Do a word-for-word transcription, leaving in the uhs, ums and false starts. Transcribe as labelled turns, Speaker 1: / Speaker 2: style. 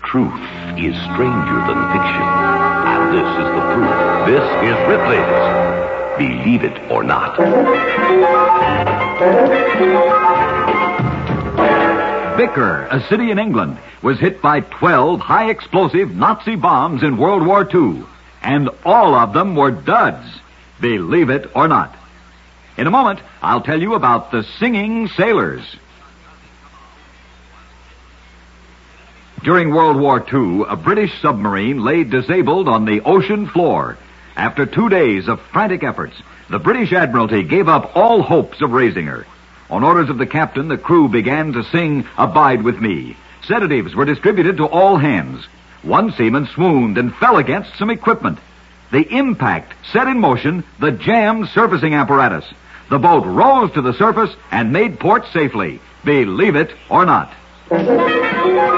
Speaker 1: Truth is stranger than fiction. And this is the proof. This is Ripley's Believe It or Not.
Speaker 2: Vicar, a city in England, was hit by twelve high-explosive Nazi bombs in World War Two. And all of them were duds. Believe it or not. In a moment, I'll tell you about the singing sailors. During World War Two, a British submarine lay disabled on the ocean floor. After two days of frantic efforts, the British Admiralty gave up all hopes of raising her. On orders of the captain, the crew began to sing Abide With Me. Sedatives were distributed to all hands. One seaman swooned and fell against some equipment. The impact set in motion the jammed surfacing apparatus. The boat rose to the surface and made port safely. Believe it or not.